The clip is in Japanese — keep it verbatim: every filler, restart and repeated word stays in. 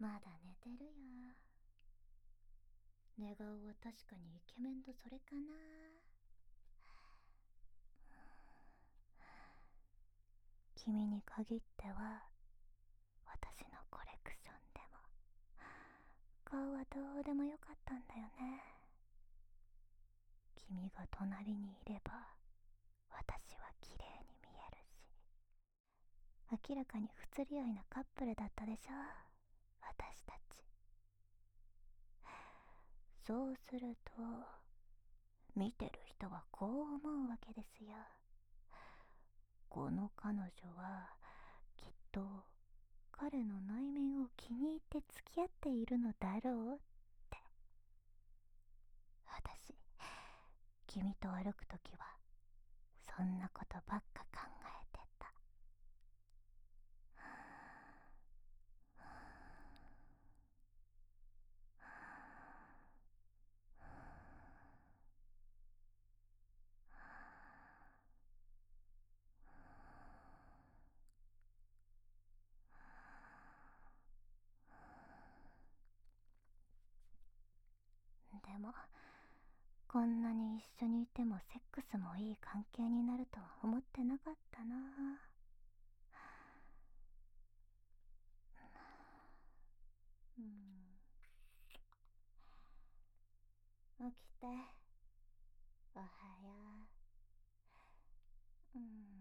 まだ寝てるよ。寝顔は確かにイケメンとそれかな。君に限っては私のコレクションでも顔はどうでもよかったんだよね。君が隣にいれば私は綺麗に見えるし、明らかに不釣り合いなカップルだったでしょ、私たち。そうすると見てる人はこう思うわけですよ。この彼女はきっと彼の内面を気に入って付き合っているのだろうって。私、君と歩くときはそんなことばっか考えてた。でもこんなに一緒にいてもセックスもいい関係になるとは思ってなかったな。うん、起きて。おはよう。うん。